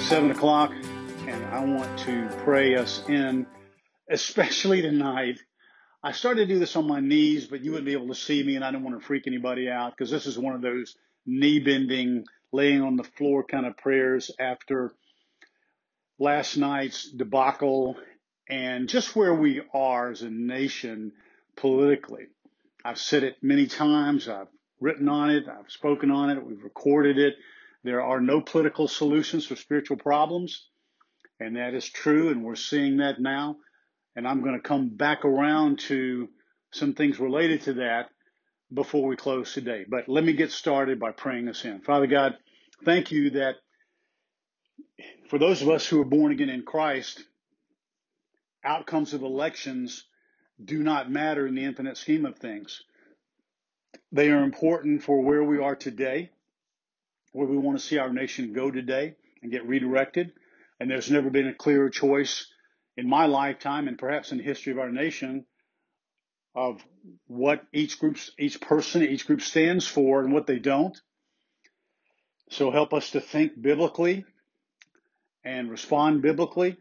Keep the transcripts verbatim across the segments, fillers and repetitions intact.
seven o'clock, and I want to pray us in, especially tonight. I started to do this on my knees, but you wouldn't be able to see me, and I didn't want to freak anybody out because this is one of those knee-bending, laying on the floor kind of prayers after last night's debacle and just where we are as a nation politically. I've said it many times. I've written on it. I've spoken on it. We've recorded it. There are no political solutions for spiritual problems, and that is true, and we're seeing that now. And I'm going to come back around to some things related to that before we close today. But let me get started by praying us in. Father God, thank you that for those of us who are born again in Christ, outcomes of elections do not matter in the infinite scheme of things. They are important for where we are today, where we want to see our nation go today and get redirected. And there's never been a clearer choice in my lifetime and perhaps in the history of our nation of what each group, each person, each group stands for and what they don't. So help us to think biblically and respond biblically.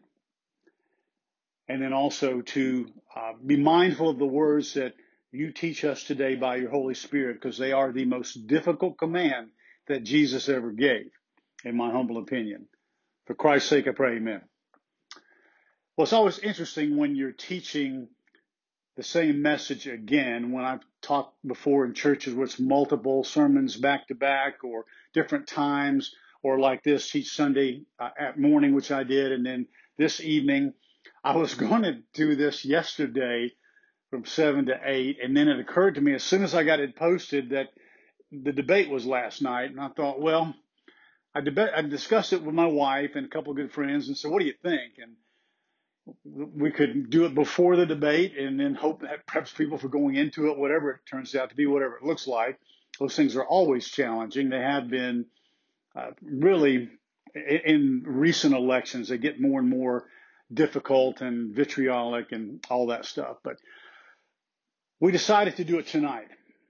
And then also to uh, be mindful of the words that you teach us today by your Holy Spirit, because they are the most difficult command that Jesus ever gave, in my humble opinion. For Christ's sake, I pray, amen. Well, it's always interesting when you're teaching the same message again. When I've taught before in churches where it's multiple sermons back to back or different times, or like this, teach Sunday uh, at morning, which I did, and then this evening. I was going to do this yesterday from seven to eight, and then it occurred to me as soon as I got it posted that the debate was last night, and I thought, well, I, deb- I discussed it with my wife and a couple of good friends and said, what do you think? And we could do it before the debate and then hope that perhaps people for going into it, whatever it turns out to be, whatever it looks like. Those things are always challenging. They have been uh, really in, in recent elections. They get more and more difficult and vitriolic and all that stuff. But we decided to do it tonight,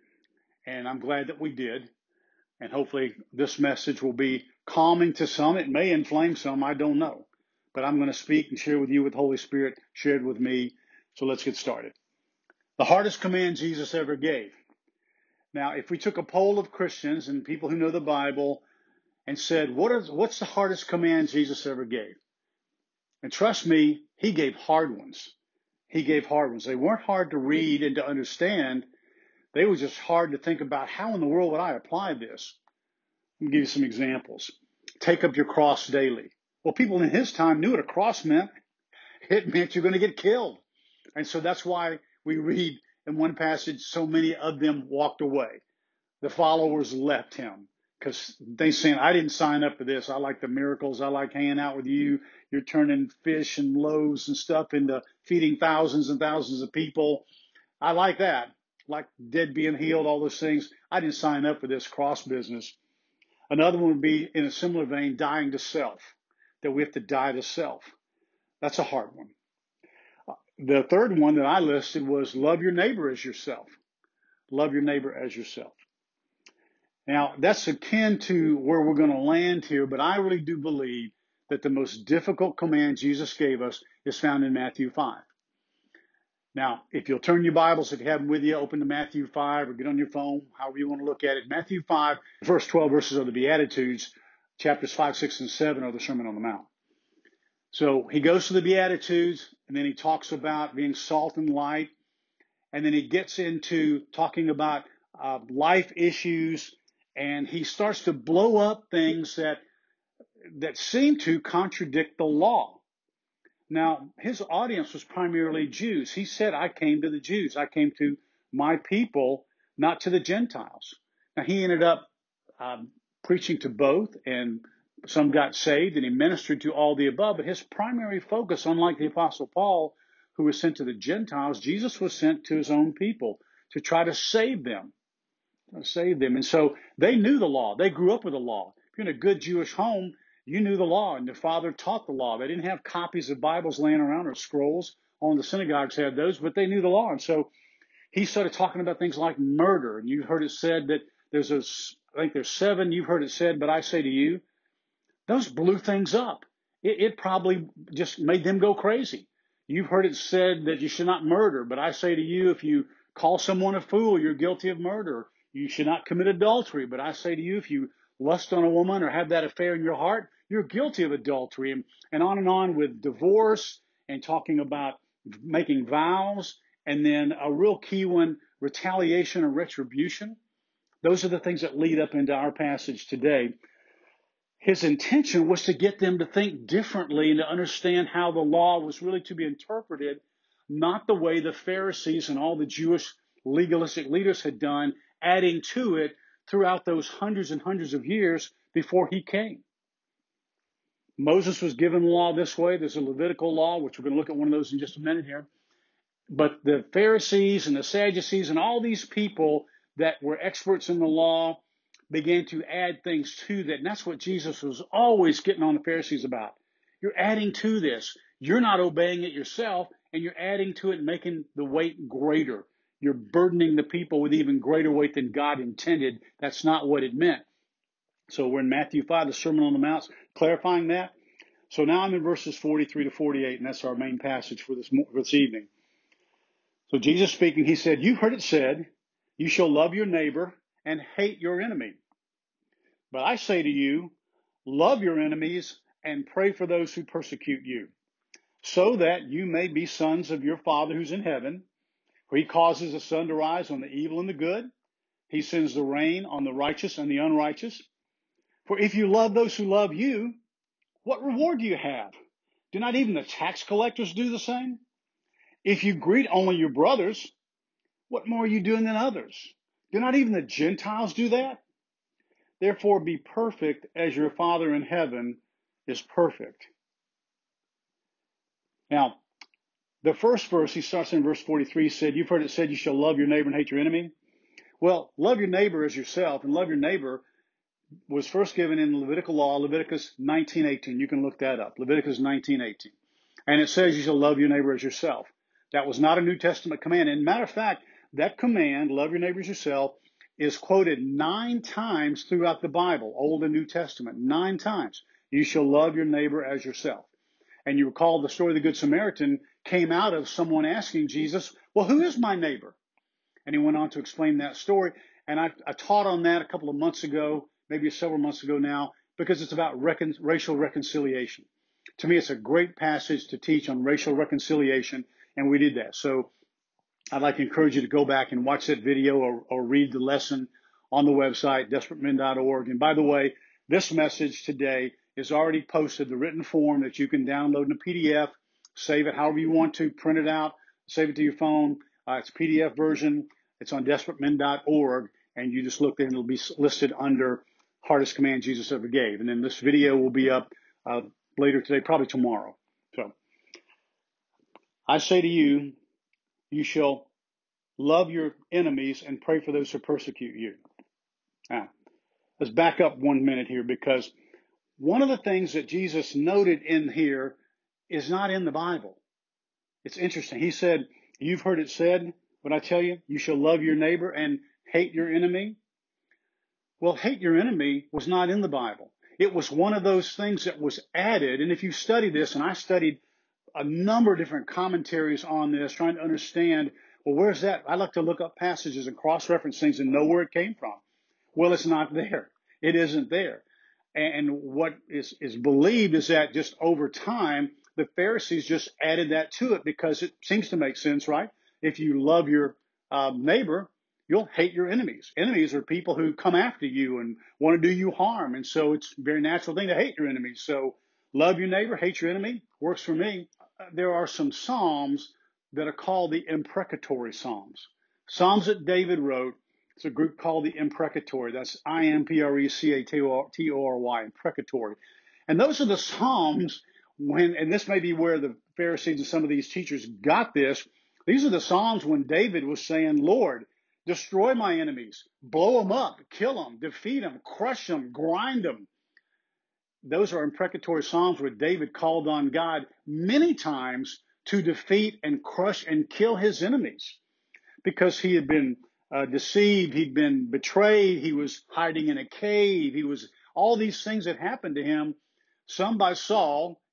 and I'm glad that we did. And hopefully this message will be calming to some. It may inflame some, I don't know. But I'm going to speak and share with you what the Holy Spirit shared with me. So let's get started. The hardest command Jesus ever gave. Now, if we took a poll of Christians and people who know the Bible and said, what is, what's the hardest command Jesus ever gave? And trust me, he gave hard ones. He gave hard ones. They weren't hard to read and to understand. They were just hard to think about. How in the world would I apply this? Let me give you some examples. Take up your cross daily. Well, people in his time knew what a cross meant. It meant you're going to get killed. And so that's why we read in one passage, so many of them walked away. The followers left him because they saying, I didn't sign up for this. I like the miracles. I like hanging out with you. You're turning fish and loaves and stuff into feeding thousands and thousands of people. I like that. Like dead being healed, all those things. I didn't sign up for this cross business. Another one would be in a similar vein, dying to self, that we have to die to self. That's a hard one. The third one that I listed was love your neighbor as yourself. Love your neighbor as yourself. Now, that's akin to where we're going to land here, but I really do believe that the most difficult command Jesus gave us is found in Matthew five. Now, if you'll turn your Bibles, if you have them with you, open to Matthew five or get on your phone, however you want to look at it. Matthew five, the first twelve verses are the Beatitudes. Chapters five, six, and seven are the Sermon on the Mount. So he goes to the Beatitudes, and then he talks about being salt and light. And then he gets into talking about uh, life issues, and he starts to blow up things that that seem to contradict the law. Now, his audience was primarily Jews. He said, I came to the Jews. I came to my people, not to the Gentiles. Now, he ended up um, preaching to both, and some got saved, and he ministered to all the above. But his primary focus, unlike the Apostle Paul, who was sent to the Gentiles, Jesus was sent to his own people to try to save them. To save them. And so they knew the law. They grew up with the law. If you're in a good Jewish home, you knew the law, and their father taught the law. They didn't have copies of Bibles laying around or scrolls. Only the synagogues had those, but they knew the law. And so he started talking about things like murder. And you've heard it said that there's a, I think there's seven, you've heard it said, but I say to you, those blew things up. it, it probably just made them go crazy. You've heard it said that you should not murder, but I say to you, if you call someone a fool, you're guilty of murder. You should not commit adultery, but I say to you, if you lust on a woman or have that affair in your heart, you're guilty of adultery. And, and on and on with divorce and talking about making vows. And then a real key one, retaliation and retribution. Those are the things that lead up into our passage today. His intention was to get them to think differently and to understand how the law was really to be interpreted, not the way the Pharisees and all the Jewish legalistic leaders had done, adding to it throughout those hundreds and hundreds of years before he came. Moses was given the law this way. There's a Levitical law, which we're going to look at one of those in just a minute here. But the Pharisees and the Sadducees and all these people that were experts in the law began to add things to that. And that's what Jesus was always getting on the Pharisees about. You're adding to this. You're not obeying it yourself, and you're adding to it and making the weight greater. You're burdening the people with even greater weight than God intended. That's not what it meant. So we're in Matthew five, the Sermon on the Mount, clarifying that. So now I'm in verses forty-three to forty-eight, and that's our main passage for this, for this evening. So Jesus speaking, he said, you've heard it said, you shall love your neighbor and hate your enemy. But I say to you, love your enemies and pray for those who persecute you, so that you may be sons of your Father who's in heaven, for he causes the sun to rise on the evil and the good. He sends the rain on the righteous and the unrighteous. For if you love those who love you, what reward do you have? Do not even the tax collectors do the same? If you greet only your brothers, what more are you doing than others? Do not even the Gentiles do that? Therefore be perfect as your Father in heaven is perfect. Now, the first verse, he starts in verse forty-three, said, you've heard it said, you shall love your neighbor and hate your enemy. Well, love your neighbor as yourself, and love your neighbor was first given in the Levitical law, Leviticus nineteen eighteen. You can look that up, Leviticus nineteen eighteen. And it says you shall love your neighbor as yourself. That was not a New Testament command. And matter of fact, that command, love your neighbor as yourself, is quoted nine times throughout the Bible, Old and New Testament, nine times. You shall love your neighbor as yourself. And you recall the story of the Good Samaritan came out of someone asking Jesus, well, who is my neighbor? And he went on to explain that story. And I, I taught on that a couple of months ago, maybe several months ago now, because it's about recon, racial reconciliation. To me, it's a great passage to teach on racial reconciliation, and we did that. So I'd like to encourage you to go back and watch that video or, or read the lesson on the website, desperate men dot org. And by the way, this message today is already posted, the written form that you can download in a P D F, save it however you want to, print it out, save it to your phone. Uh, it's a P D F version. It's on desperate men dot org, and you just look there and it'll be listed under hardest command Jesus ever gave. And then this video will be up uh, later today, probably tomorrow. So I say to you, you shall love your enemies and pray for those who persecute you. Now, let's back up one minute here, because one of the things that Jesus noted in here is not in the Bible. It's interesting. He said, you've heard it said, but I tell you, you shall love your neighbor and hate your enemy. Well, hate your enemy was not in the Bible. It was one of those things that was added. And if you study this, and I studied a number of different commentaries on this, trying to understand, well, where's that? I like to look up passages and cross-reference things and know where it came from. Well, it's not there. It isn't there. And what is, is believed is that just over time, the Pharisees just added that to it because it seems to make sense, right? If you love your uh, neighbor, you'll hate your enemies. Enemies are people who come after you and want to do you harm. And so it's a very natural thing to hate your enemies. So love your neighbor, hate your enemy, works for me. There are some Psalms that are called the imprecatory Psalms. Psalms that David wrote. It's a group called the imprecatory. That's I M P R E C A T O R Y, imprecatory. And those are the Psalms when, and this may be where the Pharisees and some of these teachers got this. These are the Psalms when David was saying, Lord, destroy my enemies, blow them up, kill them, defeat them, crush them, grind them. Those are imprecatory Psalms where David called on God many times to defeat and crush and kill his enemies because he had been uh, deceived, he'd been betrayed, he was hiding in a cave, he was all these things that happened to him, some by Saul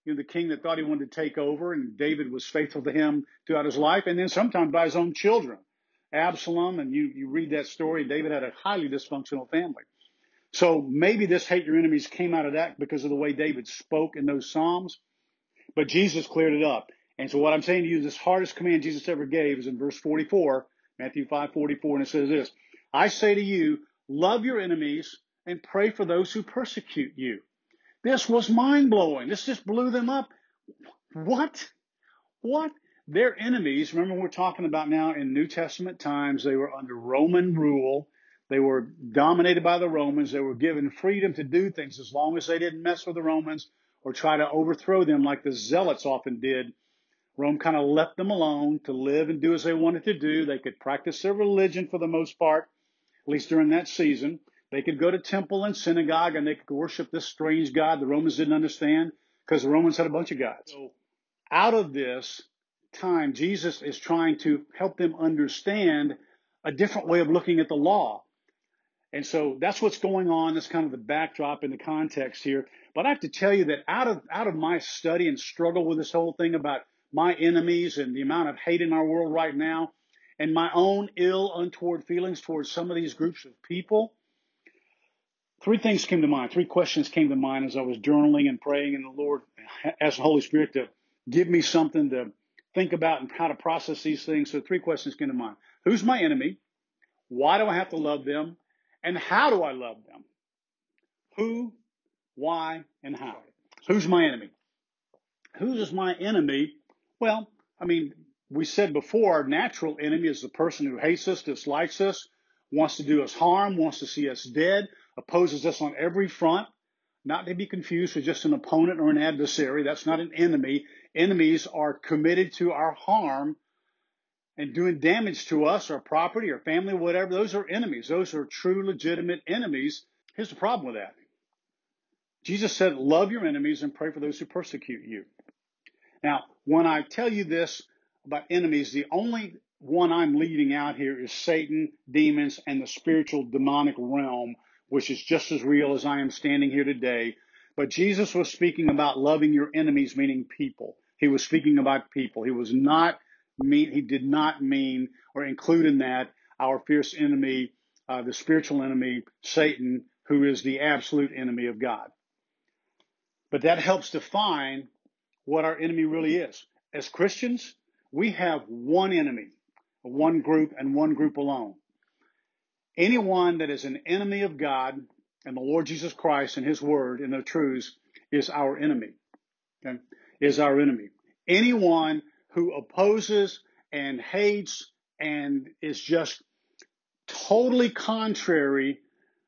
you know, the king that thought he wanted to take over, and David was faithful to him throughout his life, and then sometimes by his own children. Absalom, and you, you read that story, David had a highly dysfunctional family. So maybe this hate your enemies came out of that because of the way David spoke in those Psalms, but Jesus cleared it up. And so what I'm saying to you, this hardest command Jesus ever gave is in verse forty-four, Matthew five forty-four, and it says this, I say to you, love your enemies and pray for those who persecute you. This was mind-blowing. This just blew them up. What? What? Their enemies, remember we're talking about now in New Testament times, they were under Roman rule. They were dominated by the Romans. They were given freedom to do things as long as they didn't mess with the Romans or try to overthrow them like the Zealots often did. Rome kind of left them alone to live and do as they wanted to do. They could practice their religion for the most part, at least during that season. They could go to temple and synagogue and they could worship this strange God the Romans didn't understand because the Romans had a bunch of gods. So out of this time, Jesus is trying to help them understand a different way of looking at the law. And so that's what's going on. That's kind of the backdrop in the context here. But I have to tell you that out of out of my study and struggle with this whole thing about my enemies and the amount of hate in our world right now and my own ill, untoward feelings towards some of these groups of people, three things came to mind. Three questions came to mind as I was journaling and praying, and the Lord asked the Holy Spirit to give me something to think about and how to process these things. So three questions came to mind. Who's my enemy? Why do I have to love them? And how do I love them? Who, why, and how? Who's my enemy? Who is my enemy? Well, I mean, we said before, our natural enemy is the person who hates us, dislikes us, wants to do us harm, wants to see us dead, opposes us on every front. Not to be confused with just an opponent or an adversary. That's not an enemy. Enemies are committed to our harm and doing damage to us, our property, our family, whatever. Those are enemies. Those are true, legitimate enemies. Here's the problem with that. Jesus said, love your enemies and pray for those who persecute you. Now, when I tell you this about enemies, the only one I'm leaving out here is Satan, demons, and the spiritual demonic realm, which is just as real as I am standing here today. But Jesus was speaking about loving your enemies, meaning people. He was speaking about people. He was not mean, he did not mean or include in that our fierce enemy, uh, the spiritual enemy, Satan, who is the absolute enemy of God. But that helps define what our enemy really is. As Christians, we have one enemy, one group, and one group alone. Anyone that is an enemy of God and the Lord Jesus Christ and his word and the truths is our enemy. Okay? Is our enemy. Anyone who opposes and hates and is just totally contrary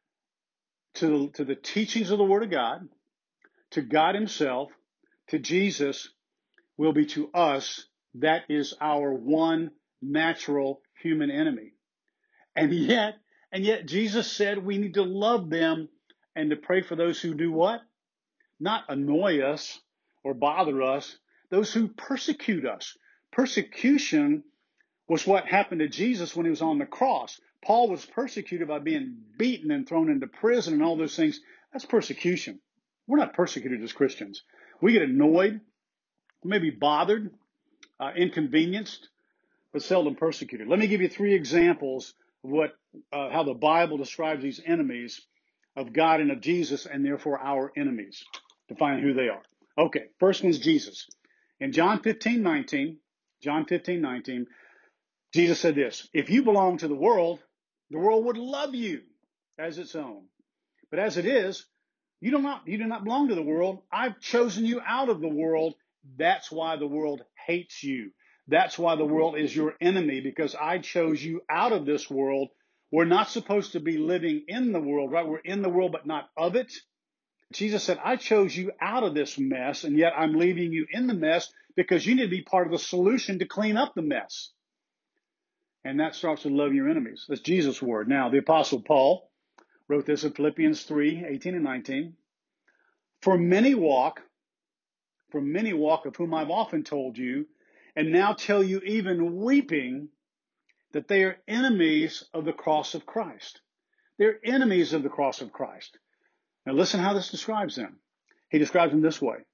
to, to the teachings of the Word of God, to God himself, to Jesus, will be to us, that is our one natural human enemy. And yet, and yet Jesus said we need to love them and to pray for those who do what? Not annoy us or bother us, those who persecute us. Persecution was what happened to Jesus when he was on the cross. Paul was persecuted by being beaten and thrown into prison and all those things. That's persecution. We're not persecuted as Christians. We get annoyed, maybe bothered, uh, inconvenienced, but seldom persecuted. Let me give you three examples of what, uh, how the Bible describes these enemies of God and of Jesus, and therefore our enemies. Define who they are. Okay, first one's Jesus. In John fifteen nineteen, John fifteen nineteen, Jesus said this, if you belong to the world, the world would love you as its own. But as it is, you do not, you do not belong to the world. I've chosen you out of the world. That's why the world hates you. That's why the world is your enemy, because I chose you out of this world. We're not supposed to be living in the world, right? We're in the world, but not of it. Jesus said, I chose you out of this mess, and yet I'm leaving you in the mess because you need to be part of the solution to clean up the mess. And that starts with loving your enemies. That's Jesus' word. Now, the Apostle Paul wrote this in Philippians three, eighteen and nineteen. For many walk, for many walk of whom I've often told you, and now tell you even weeping, that they are enemies of the cross of Christ. They're enemies of the cross of Christ. Now listen how this describes them. He describes them this way.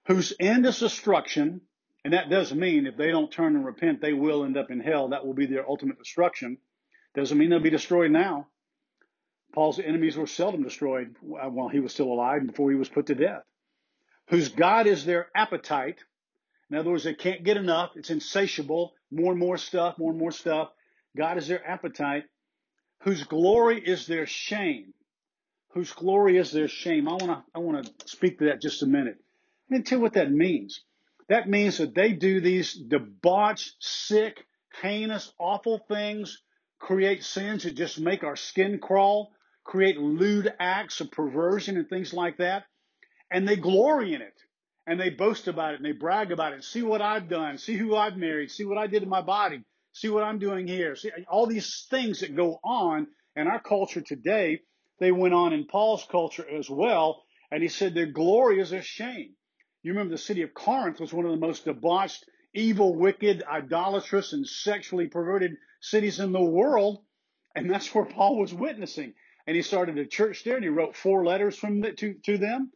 whose end is destruction. And that does mean if they don't turn and repent, they will end up in hell. That will be their ultimate destruction. Doesn't mean they'll be destroyed now. Paul's enemies were seldom destroyed while he was still alive and before he was put to death. Whose God is their appetite. In other words, they can't get enough. It's insatiable. More and more stuff, more and more stuff. God is their appetite. Whose glory is their shame. Whose glory is their shame. I want to I want to speak to that just a minute. Let me tell you what that means. That means that they do these debauched, sick, heinous, awful things, create sins that just make our skin crawl, create lewd acts of perversion and things like that, and they glory in it. And they boast about it and they brag about it. See what I've done. See who I've married. See what I did to my body. See what I'm doing here. See all these things that go on in our culture today. They went on in Paul's culture as well. And he said their glory is their shame. You remember the city of Corinth was one of the most debauched, evil, wicked, idolatrous, and sexually perverted cities in the world. And that's where Paul was witnessing. And he started a church there and he wrote four letters from the, to, to them.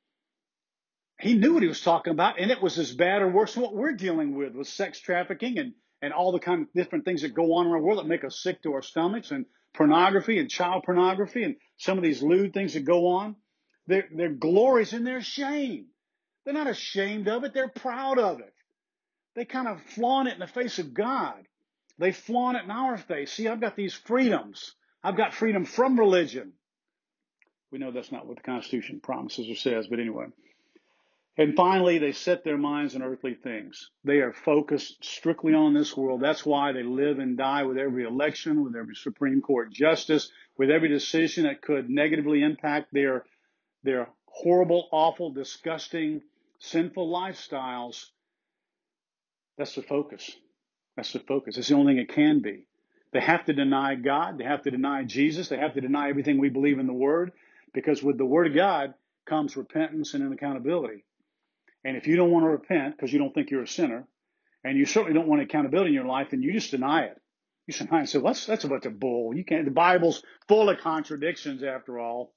He knew what he was talking about, and it was as bad or worse than what we're dealing with, with sex trafficking and, and all the kind of different things that go on in our world that make us sick to our stomachs, and pornography and child pornography and some of these lewd things that go on. Their, their glory's in their shame. They're not ashamed of it. They're proud of it. They kind of flaunt it in the face of God. They flaunt it in our face. See, I've got these freedoms. I've got freedom from religion. We know that's not what the Constitution promises or says, but anyway. And finally, they set their minds on earthly things. They are focused strictly on this world. That's why they live and die with every election, with every Supreme Court justice, with every decision that could negatively impact their, their horrible, awful, disgusting, sinful lifestyles. That's the focus. That's the focus. It's the only thing it can be. They have to deny God. They have to deny Jesus. They have to deny everything we believe in the Word, because with the Word of God comes repentance and an accountability. And if you don't want to repent because you don't think you're a sinner, and you certainly don't want accountability in your life, then you just deny it. You deny it and say, well, that's, that's a bunch of bull. You can't. The Bible's full of contradictions after all.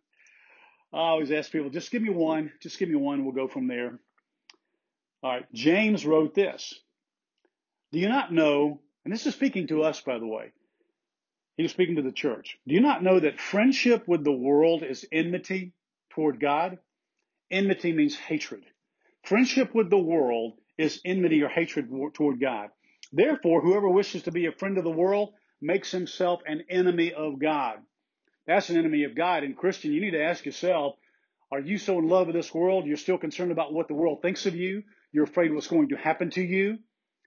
I always ask people, just give me one. Just give me one. We'll go from there. All right. James wrote this. Do you not know, and this is speaking to us, by the way. He was speaking to the church. Do you not know that friendship with the world is enmity toward God? Enmity means hatred. Friendship with the world is enmity or hatred toward God. Therefore, whoever wishes to be a friend of the world makes himself an enemy of God. That's an enemy of God. And Christian, you need to ask yourself, are you so in love with this world, you're still concerned about what the world thinks of you? You're afraid what's going to happen to you?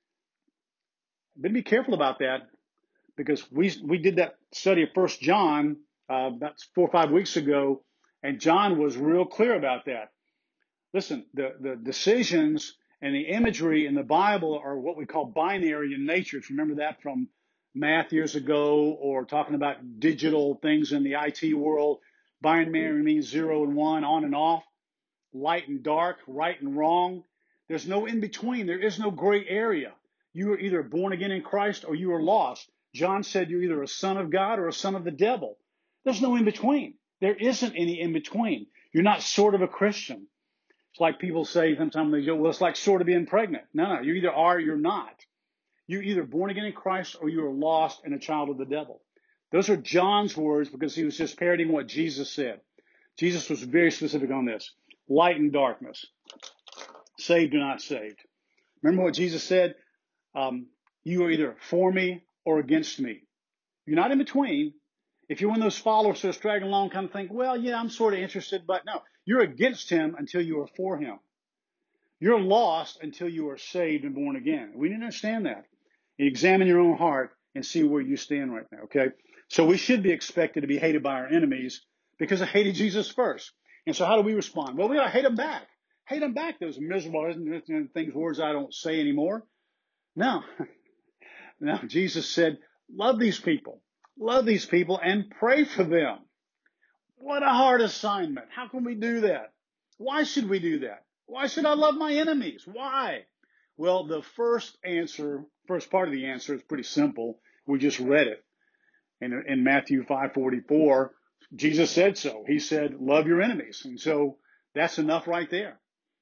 But be careful about that, because we we did that study of First John uh, about four or five weeks ago, and John was real clear about that. Listen, the, the decisions and the imagery in the Bible are what we call binary in nature. If you remember that from math years ago, or talking about digital things in the I T world, binary means zero and one, on and off, light and dark, right and wrong. There's no in between. There is no gray area. You are either born again in Christ or you are lost. John said you're either a son of God or a son of the devil. There's no in between. There isn't any in between. You're not sort of a Christian. It's like people say sometimes, they go, well, it's like sort of being pregnant. No, no, you either are or you're not. You're either born again in Christ or you are lost and a child of the devil. Those are John's words, because he was just parroting what Jesus said. Jesus was very specific on this. Light and darkness. Saved or not saved. Remember what Jesus said? Um, you are either for me or against me. You're not in between. If you're one of those followers that are straggling along, kind of think, well, yeah, I'm sort of interested, but no. You're against him until you are for him. You're lost until you are saved and born again. We need to understand that. You examine your own heart and see where you stand right now, okay? So we should be expected to be hated by our enemies because they hated Jesus first. And so how do we respond? Well, we got to hate them back. Hate them back, those miserable things, words I don't say anymore. No. No, Jesus said, love these people. Love these people and pray for them. What a hard assignment. How can we do that? Why should we do that? Why should I love my enemies? Why? Well, the first answer, first part of the answer is pretty simple. We just read it. In, in Matthew five forty-four, Jesus said so. He said, love your enemies. And so that's enough right there.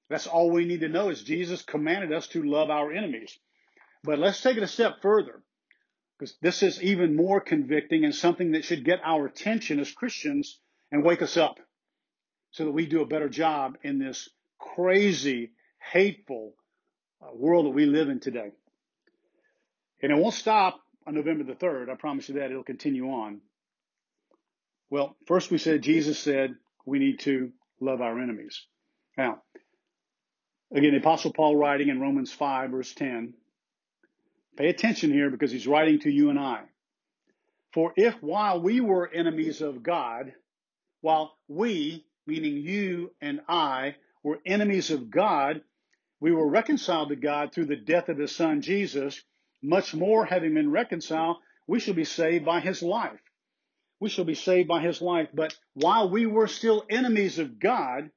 That's all we need to know is Jesus commanded us to love our enemies. But let's take it a step further, because this is even more convicting and something that should get our attention as Christians and wake us up so that we do a better job in this crazy, hateful uh, world that we live in today. And it won't stop on November the third. I promise you that. It'll continue on. Well, first we said, Jesus said we need to love our enemies. Now, again, the Apostle Paul writing in Romans five, verse ten, pay attention here because he's writing to you and I. For if while we were enemies of God, while we, meaning you and I, were enemies of God, we were reconciled to God through the death of his son Jesus, much more having been reconciled, we shall be saved by his life. We shall be saved by his life. But while we were still enemies of God,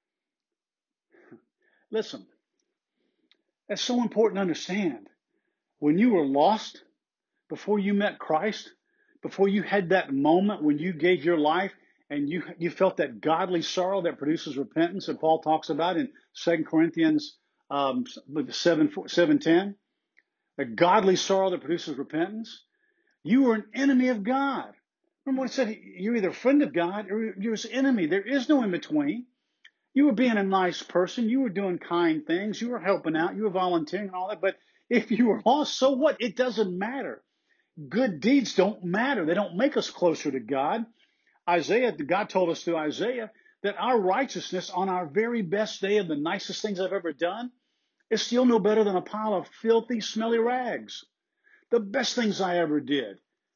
listen, that's so important to understand. When you were lost, before you met Christ, before you had that moment when you gave your life and you, you felt that godly sorrow that produces repentance that Paul talks about in Second Corinthians um, seven ten, a godly sorrow that produces repentance, you were an enemy of God. Remember what it said? You're either a friend of God or you're his enemy. There is no in between. You were being a nice person. You were doing kind things. You were helping out. You were volunteering and all that. But if you were lost, so what? It doesn't matter. Good deeds don't matter. They don't make us closer to God. Isaiah, God told us through Isaiah that our righteousness on our very best day of the nicest things I've ever done is still no better than a pile of filthy, smelly rags. The best things I ever did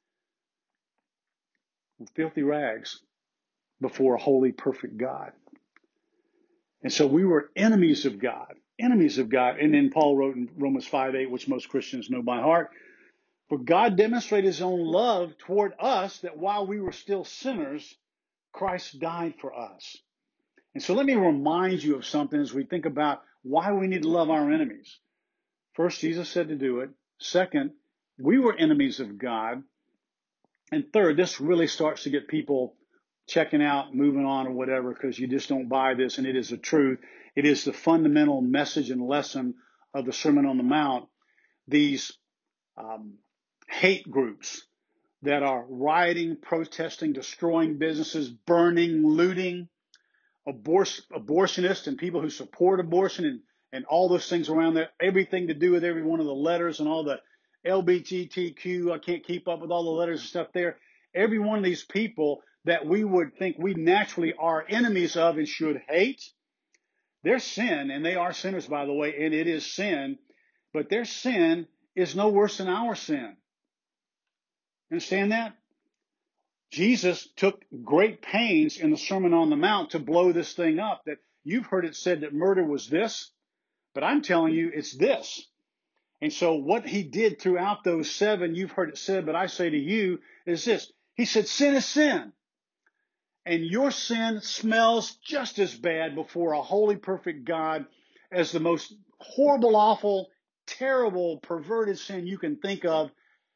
were filthy rags before a holy, perfect God. And so we were enemies of God, enemies of God. And then Paul wrote in Romans five eight, which most Christians know by heart, for God demonstrated his own love toward us that while we were still sinners, Christ died for us. And so let me remind you of something as we think about why we need to love our enemies. First, Jesus said to do it. Second, we were enemies of God. And third, this really starts to get people checking out, moving on or whatever, because you just don't buy this, and it is the truth. It is the fundamental message and lesson of the Sermon on the Mount. These um, hate groups that are rioting, protesting, destroying businesses, burning, looting, abortion, abortionists and people who support abortion and, and all those things around there, everything to do with every one of the letters and all the L G B T Q, I can't keep up with all the letters and stuff there. Every one of these people that we would think we naturally are enemies of and should hate, their sin, and they are sinners, by the way, and it is sin, but their sin is no worse than our sin. Understand that? Jesus took great pains in the Sermon on the Mount to blow this thing up, that you've heard it said that murder was this, but I'm telling you it's this. And so what he did throughout those seven, you've heard it said, but I say to you, is this. He said, sin is sin. And your sin smells just as bad before a holy, perfect God as the most horrible, awful, terrible, perverted sin you can think of.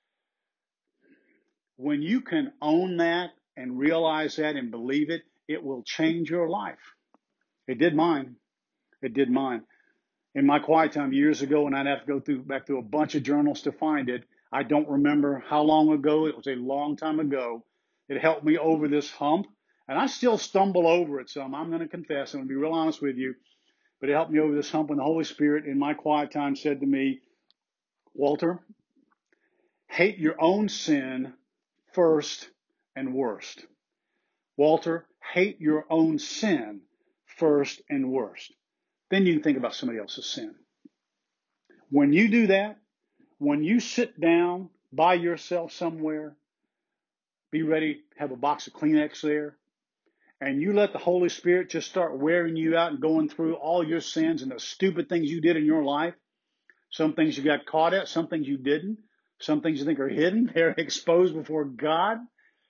When you can own that and realize that and believe it, it will change your life. It did mine. It did mine. In my quiet time years ago, and I'd have to go through back through a bunch of journals to find it, I don't remember how long ago. It was a long time ago. It helped me over this hump. And I still stumble over it some. I'm going to confess. I'm going to be real honest with you. But it helped me over this hump when the Holy Spirit in my quiet time said to me, Walter, hate your own sin first and worst. Walter, hate your own sin first and worst. Then you can think about somebody else's sin. When you do that, when you sit down by yourself somewhere, be ready, have a box of Kleenex there, and you let the Holy Spirit just start wearing you out and going through all your sins and the stupid things you did in your life. Some things you got caught at, some things you didn't. Some things you think are hidden, they're exposed before God.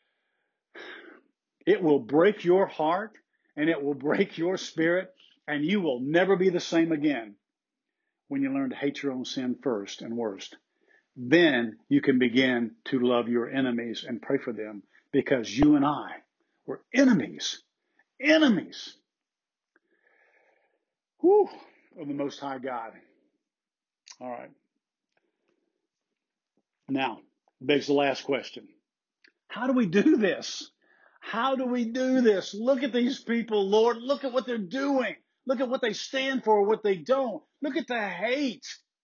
It will break your heart and it will break your spirit, and you will never be the same again when you learn to hate your own sin first and worst. Then you can begin to love your enemies and pray for them, because you and I were enemies. Enemies. Whew, of the Most High God. All right. Now, begs the last question. How do we do this? How do we do this? Look at these people, Lord. Look at what they're doing. Look at what they stand for, what they don't. Look at the hate.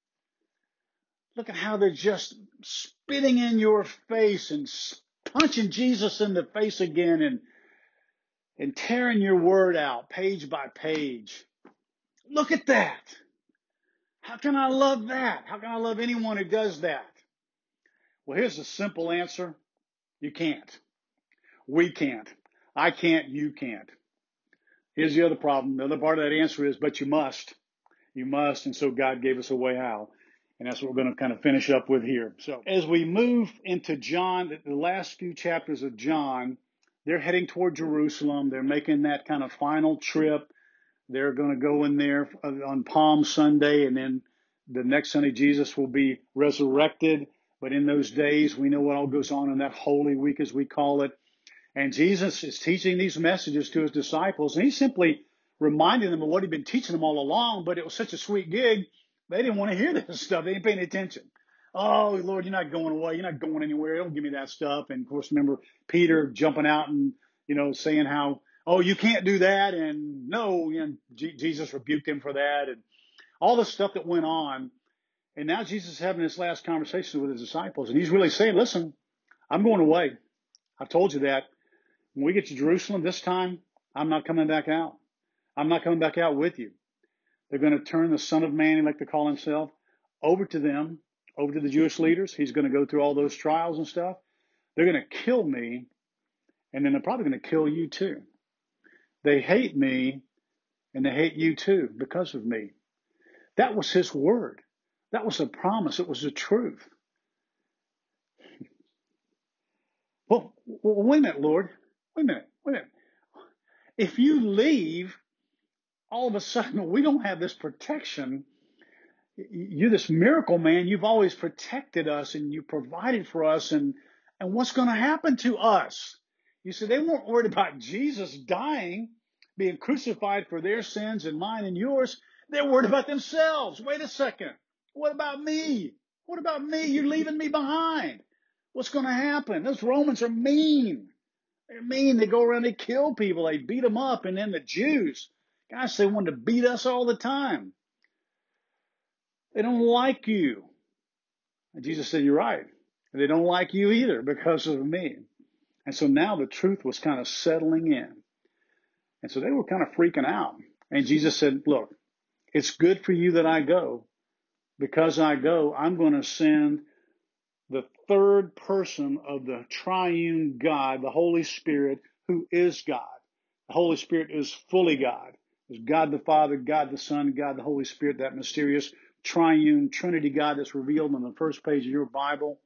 Look at how they're just spitting in your face and punching Jesus in the face again and, and tearing your word out page by page. Look at that. How can I love that? How can I love anyone who does that? Well, here's the simple answer. You can't. We can't. I can't. You can't. Here's the other problem. The other part of that answer is, but you must. You must. And so God gave us a way how. And that's what we're going to kind of finish up with here. So as we move into John, the last few chapters of John, they're heading toward Jerusalem. They're making that kind of final trip. They're going to go in there on Palm Sunday, and then the next Sunday Jesus will be resurrected. But in those days, we know what all goes on in that Holy Week, as we call it. And Jesus is teaching these messages to his disciples, and he's simply reminding them of what he'd been teaching them all along, but it was such a sweet gig, they didn't want to hear this stuff. They didn't pay any attention. Oh, Lord, you're not going away. You're not going anywhere. Don't give me that stuff. And, of course, remember Peter jumping out and, you know, saying how, oh, you can't do that. And, no, you know, G- Jesus rebuked him for that. And all the stuff that went on. And now Jesus is having this last conversation with his disciples, and he's really saying, listen, I'm going away. I've told you that. When we get to Jerusalem this time, I'm not coming back out. I'm not coming back out with you. They're going to turn the Son of Man, he like to call himself, over to them, over to the Jewish leaders. He's going to go through all those trials and stuff. They're going to kill me, and then they're probably going to kill you too. They hate me, and they hate you too because of me. That was his word. That was a promise. It was the truth. Well, well, wait a minute, Lord. Wait a minute. Wait a minute. If you leave, all of a sudden we don't have this protection. You're this miracle man. You've always protected us and you provided for us. And, and what's going to happen to us? You see, they weren't worried about Jesus dying, being crucified for their sins and mine and yours. They're worried about themselves. Wait a second. What about me? What about me? You're leaving me behind. What's going to happen? Those Romans are mean. They're mean. They go around, they kill people. They beat them up. And then the Jews, gosh, they wanted to beat us all the time. They don't like you. And Jesus said, you're right. And they don't like you either because of me. And so now the truth was kind of settling in. And so they were kind of freaking out. And Jesus said, look, it's good for you that I go. Because I go, I'm going to send the third person of the triune God, the Holy Spirit, who is God. The Holy Spirit is fully God. It's God the Father, God the Son, God the Holy Spirit, that mysterious triune Trinity God that's revealed on the first page of your Bible.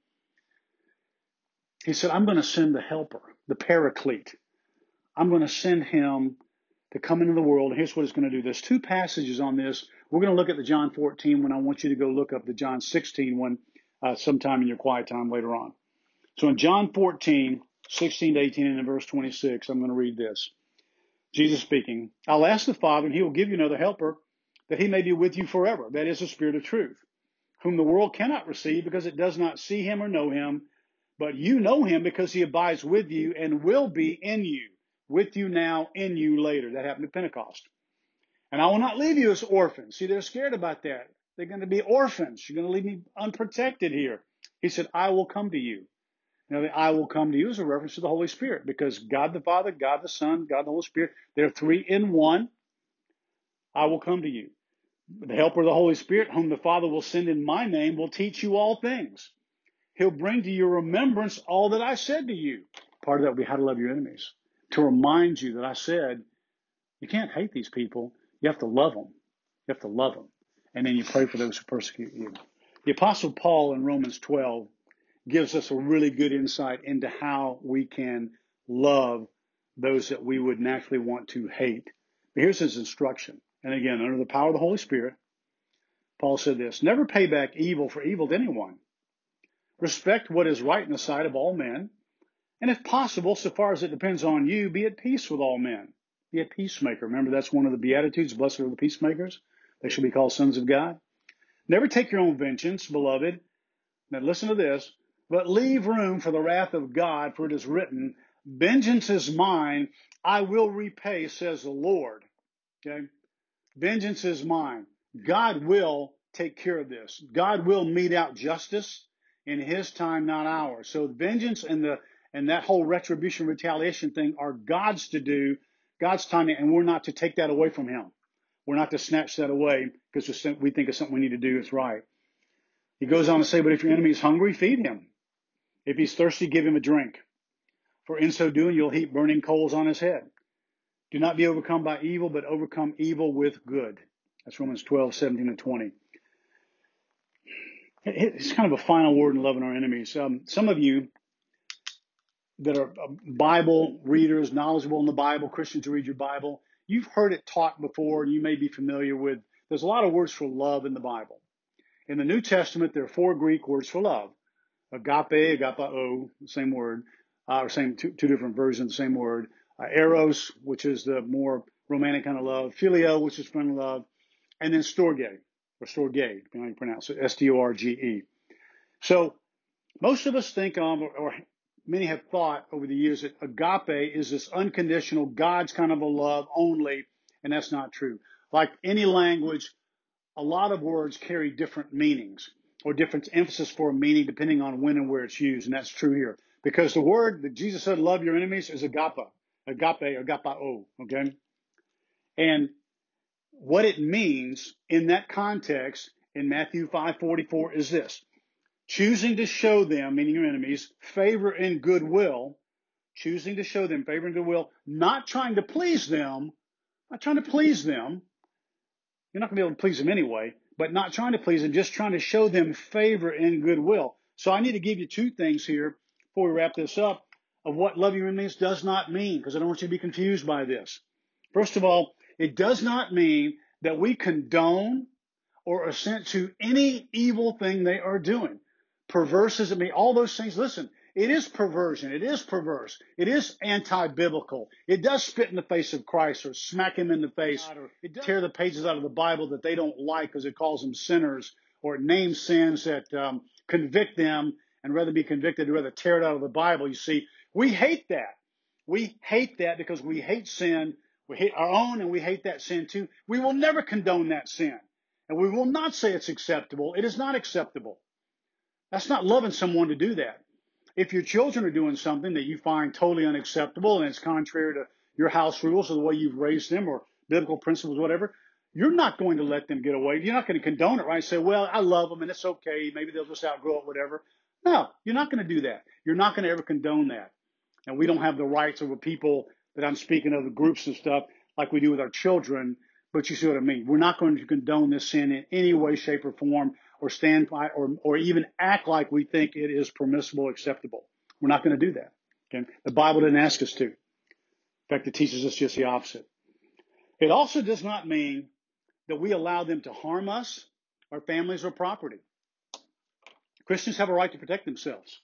He said, I'm going to send the helper, the paraclete. I'm going to send him to come into the world. And here's what he's going to do. There's two passages on this. We're going to look at the John fourteen one. I want you to go look up the John sixteen one uh, sometime in your quiet time later on. So in John fourteen, sixteen to eighteen, and in verse twenty-six, I'm going to read this. Jesus speaking, I'll ask the Father, and he will give you another helper, that he may be with you forever. That is the Spirit of truth, whom the world cannot receive because it does not see him or know him. But you know him because he abides with you and will be in you, with you now, in you later. That happened at Pentecost. And I will not leave you as orphans. See, they're scared about that. They're going to be orphans. You're going to leave me unprotected here. He said, I will come to you. Now, the I will come to you is a reference to the Holy Spirit, because God the Father, God the Son, God the Holy Spirit, they're three in one. I will come to you. The helper of the Holy Spirit, whom the Father will send in my name, will teach you all things. He'll bring to your remembrance all that I said to you. Part of that will be how to love your enemies. To remind you that I said, you can't hate these people. You have to love them. You have to love them. And then you pray for those who persecute you. The Apostle Paul in Romans twelve gives us a really good insight into how we can love those that we would naturally want to hate. But here's his instruction. And again, under the power of the Holy Spirit, Paul said this, never pay back evil for evil to anyone. Respect what is right in the sight of all men. And if possible, so far as it depends on you, be at peace with all men. Be a peacemaker. Remember, that's one of the Beatitudes. Blessed are the peacemakers. They shall be called sons of God. Never take your own vengeance, beloved. Now listen to this. But leave room for the wrath of God, for it is written, vengeance is mine, I will repay, says the Lord. Okay? Vengeance is mine. God will take care of this. God will mete out justice in his time, not ours. So vengeance and the and that whole retribution, retaliation thing are God's to do, God's timing, and we're not to take that away from him. We're not to snatch that away because we think it's something we need to do. It's right. He goes on to say, but if your enemy is hungry, feed him. If he's thirsty, give him a drink. For in so doing, you'll heap burning coals on his head. Do not be overcome by evil, but overcome evil with good. That's Romans twelve, seventeen, and twenty. It's kind of a final word in loving our enemies. Um, some of you that are Bible readers, knowledgeable in the Bible, Christians who read your Bible, you've heard it taught before, and you may be familiar with, there's a lot of words for love in the Bible. In the New Testament, there are four Greek words for love. Agape, agapao, same word, uh, or same two, two different versions, same word. Uh, eros, which is the more romantic kind of love. Phileo, which is friendly love. And then storge, or storge, depending on how you pronounce it, S T O R G E. So most of us think of, or, or many have thought over the years, that agape is this unconditional, God's kind of a love only, and that's not true. Like any language, a lot of words carry different meanings or different emphasis for a meaning depending on when and where it's used, and that's true here. Because the word that Jesus said, love your enemies, is agape, agape, agapao, okay? And what it means in that context in Matthew five forty-four is this: choosing to show them, meaning your enemies, favor and goodwill, choosing to show them favor and goodwill, not trying to please them, not trying to please them. You're not going to be able to please them anyway, but not trying to please them, just trying to show them favor and goodwill. So I need to give you two things here before we wrap this up of what love your enemies does not mean, because I don't want you to be confused by this. First of all, it does not mean that we condone or assent to any evil thing they are doing. Perverse as it may, all those things, listen, it is perversion. It is perverse. It is anti-biblical. It does spit in the face of Christ or smack him in the face. Or it does tear the pages out of the Bible that they don't like because it calls them sinners, or it names sins that um, convict them, and rather be convicted, rather tear it out of the Bible. You see, we hate that. We hate that because we hate sin. We hate our own, and we hate that sin too. We will never condone that sin. And we will not say it's acceptable. It is not acceptable. That's not loving someone to do that. If your children are doing something that you find totally unacceptable and it's contrary to your house rules or the way you've raised them or biblical principles, whatever, you're not going to let them get away. You're not going to condone it, right? Say, well, I love them and it's okay. Maybe they'll just outgrow it, whatever. No, you're not going to do that. You're not going to ever condone that. And we don't have the rights over people that I'm speaking of, the groups and stuff, like we do with our children. But you see what I mean? We're not going to condone this sin in any way, shape, or form, or stand by, or, or even act like we think it is permissible, acceptable. We're not going to do that. Okay? The Bible didn't ask us to. In fact, it teaches us just the opposite. It also does not mean that we allow them to harm us, our families, or property. Christians have a right to protect themselves.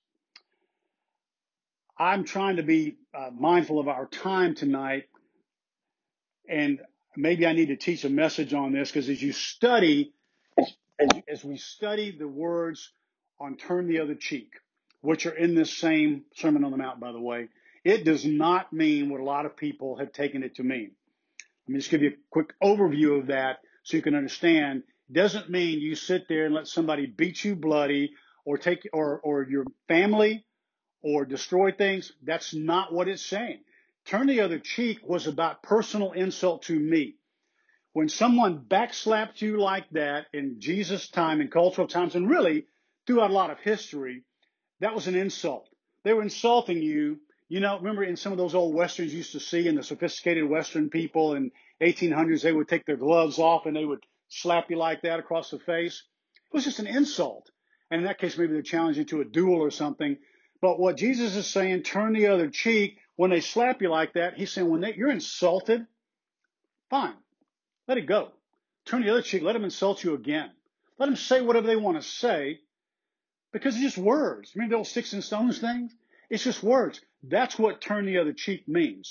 I'm trying to be uh, mindful of our time tonight, and maybe I need to teach a message on this, because as you study, as, as, as we study the words on turn the other cheek, which are in this same Sermon on the Mount, by the way, it does not mean what a lot of people have taken it to mean. Let me just give you a quick overview of that so you can understand. It doesn't mean you sit there and let somebody beat you bloody or take or or your family or destroy things. That's not what it's saying. Turn the other cheek was about personal insult to me. When someone backslapped you like that in Jesus' time, in cultural times, and really throughout a lot of history, that was an insult. They were insulting you. You know, remember in some of those old Westerns you used to see, in the sophisticated Western people in eighteen hundreds, they would take their gloves off and they would slap you like that across the face. It was just an insult. And in that case, maybe they're challenging you to a duel or something. But what Jesus is saying, turn the other cheek. When they slap you like that, he's saying when they, you're insulted, fine, let it go. Turn the other cheek. Let them insult you again. Let them say whatever they want to say, because it's just words. Remember the old sticks and stones thing? It's just words. That's what turn the other cheek means.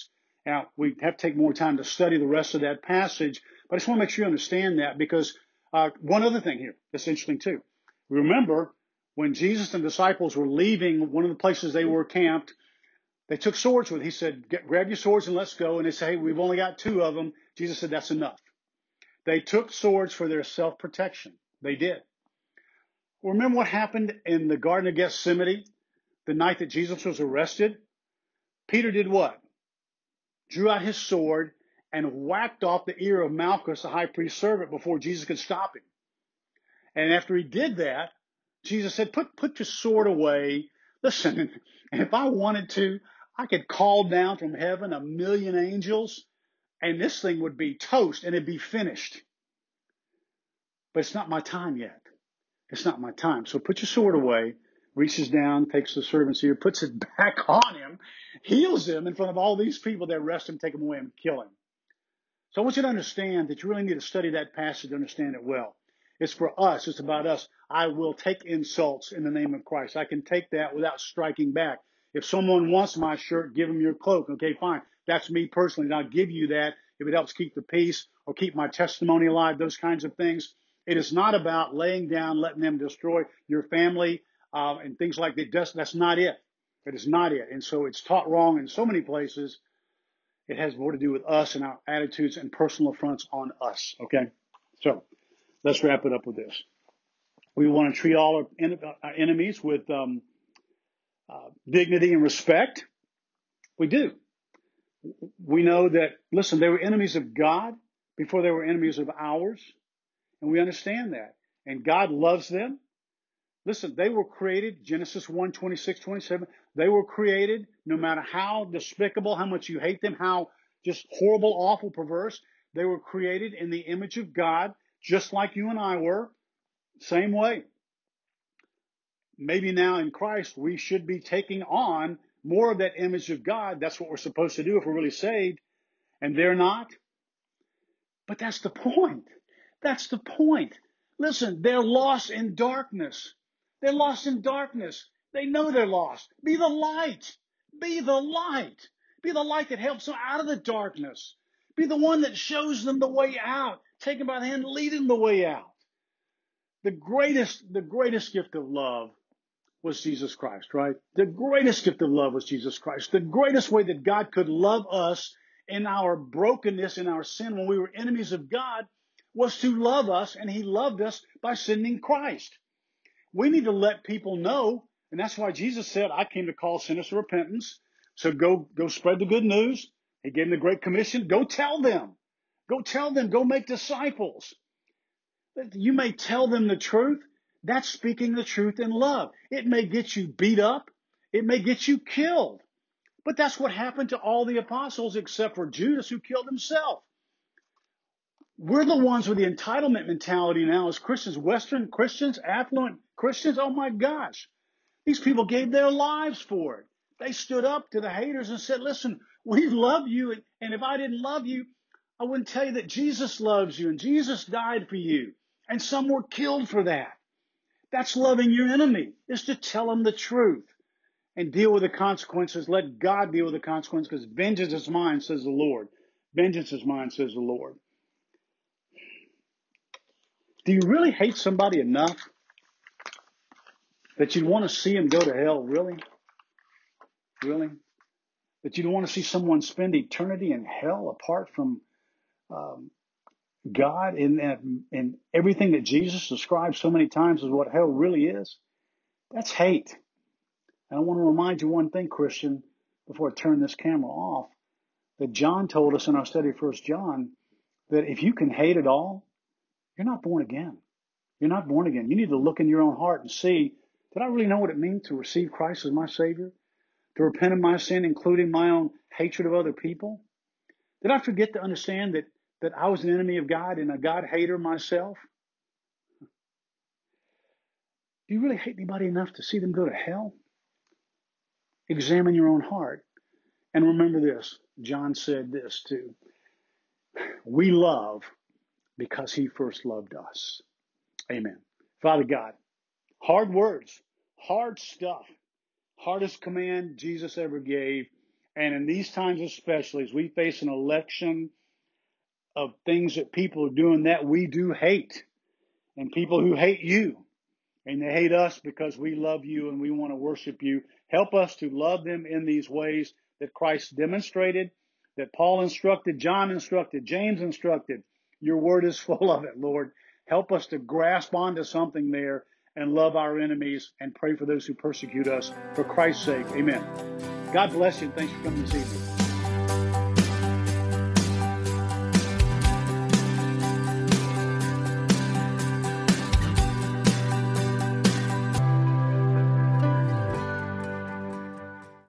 Now, we have to take more time to study the rest of that passage, but I just want to make sure you understand that because uh, one other thing here that's interesting too. Remember, when Jesus and the disciples were leaving one of the places they were camped, they took swords with them. He said, Get, grab your swords and let's go. And they say, hey, we've only got two of them. Jesus said, that's enough. They took swords for their self-protection. They did. Remember what happened in the Garden of Gethsemane the night that Jesus was arrested? Peter did what? Drew out his sword and whacked off the ear of Malchus, the high priest's servant, before Jesus could stop him. And after he did that, Jesus said, put, put your sword away. Listen, and if I wanted to, I could call down from heaven a million angels, and this thing would be toast, and it'd be finished. But it's not my time yet. It's not my time. So put your sword away, reaches down, takes the servant's ear, puts it back on him, heals him in front of all these people that arrest him, take him away, and kill him. So I want you to understand that you really need to study that passage to understand it well. It's for us. It's about us. I will take insults in the name of Christ. I can take that without striking back. If someone wants my shirt, give them your cloak. Okay, fine. That's me personally, and I'll give you that if it helps keep the peace or keep my testimony alive, those kinds of things. It is not about laying down, letting them destroy your family uh, and things like that. That's, that's not it. It is not it. And so it's taught wrong in so many places. It has more to do with us and our attitudes and personal affronts on us. Okay? So let's wrap it up with this. We want to treat all our, en- our enemies with um, uh, dignity and respect. We do. We know that, listen, they were enemies of God before they were enemies of ours. And we understand that. And God loves them. Listen, they were created, Genesis one, twenty-six, twenty-seven. They were created, no matter how despicable, how much you hate them, how just horrible, awful, perverse. They were created in the image of God, just like you and I were. Same way. Maybe now in Christ, we should be taking on more of that image of God. That's what we're supposed to do if we're really saved. And they're not. But that's the point. That's the point. Listen, they're lost in darkness. They're lost in darkness. They know they're lost. Be the light. Be the light. Be the light that helps them out of the darkness. Be the one that shows them the way out. Take them by the hand, lead them the way out. The greatest, the greatest gift of love was Jesus Christ, right? The greatest gift of love was Jesus Christ. The greatest way that God could love us in our brokenness, in our sin, when we were enemies of God, was to love us, and he loved us by sending Christ. We need to let people know, and that's why Jesus said, I came to call sinners to repentance. So go, go spread the good news. He gave them the Great Commission. Go tell them. Go tell them. Go make disciples. You may tell them the truth. That's speaking the truth in love. It may get you beat up. It may get you killed. But that's what happened to all the apostles except for Judas, who killed himself. We're the ones with the entitlement mentality now as Christians, Western Christians, affluent Christians. Oh my gosh. These people gave their lives for it. They stood up to the haters and said, listen, we love you. And if I didn't love you, I wouldn't tell you that Jesus loves you and Jesus died for you. And some were killed for that. That's loving your enemy, is to tell them the truth and deal with the consequences. Let God deal with the consequences, because vengeance is mine, says the Lord. Vengeance is mine, says the Lord. Do you really hate somebody enough that you'd want to see them go to hell? Really? Really? That you'd want to see someone spend eternity in hell apart from um, God and, and everything that Jesus describes so many times as what hell really is? That's hate. And I want to remind you one thing, Christian, before I turn this camera off, that John told us in our study of First John, that if you can hate it all, you're not born again. You're not born again. You need to look in your own heart and see, did I really know what it means to receive Christ as my Savior? To repent of my sin, including my own hatred of other people? Did I forget to understand that, that I was an enemy of God and a God hater myself? Do you really hate anybody enough to see them go to hell? Examine your own heart. And remember this, John said this too. We love because he first loved us. Amen. Father God, hard words, hard stuff, hardest command Jesus ever gave. And in these times especially, as we face an election of things that people are doing that we do hate, and people who hate you, and they hate us because we love you and we want to worship you. Help us to love them in these ways that Christ demonstrated, that Paul instructed, John instructed, James instructed. Your word is full of it, Lord. Help us to grasp onto something there and love our enemies and pray for those who persecute us for Christ's sake. Amen. God bless you, and thanks for coming this evening.